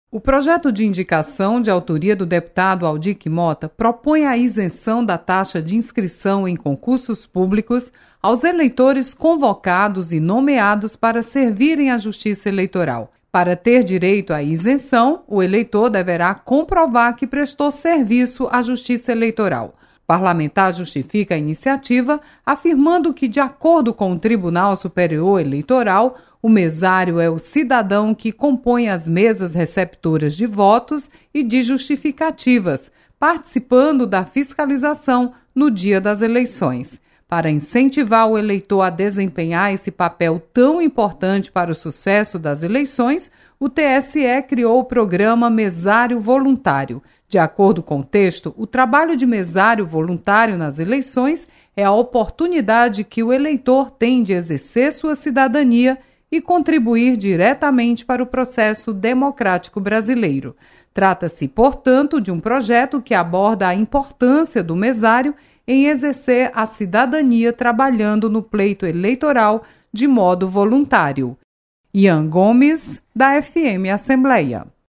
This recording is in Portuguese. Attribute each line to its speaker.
Speaker 1: O projeto de indicação de autoria do deputado Aldic Mota propõe a isenção da taxa de inscrição em concursos públicos aos eleitores convocados e nomeados para servirem à Justiça Eleitoral. Para ter direito à isenção, o eleitor deverá comprovar que prestou serviço à Justiça Eleitoral. O parlamentar justifica a iniciativa, afirmando que, de acordo com o Tribunal Superior Eleitoral, o mesário é o cidadão que compõe as mesas receptoras de votos e de justificativas, participando da fiscalização no dia das eleições. Para incentivar o eleitor a desempenhar esse papel tão importante para o sucesso das eleições, o TSE criou o programa Mesário Voluntário. De acordo com o texto, o trabalho de mesário voluntário nas eleições é a oportunidade que o eleitor tem de exercer sua cidadania e contribuir diretamente para o processo democrático brasileiro. Trata-se, portanto, de um projeto que aborda a importância do mesário em exercer a cidadania trabalhando no pleito eleitoral de modo voluntário. Ian Gomes, da FM Assembleia.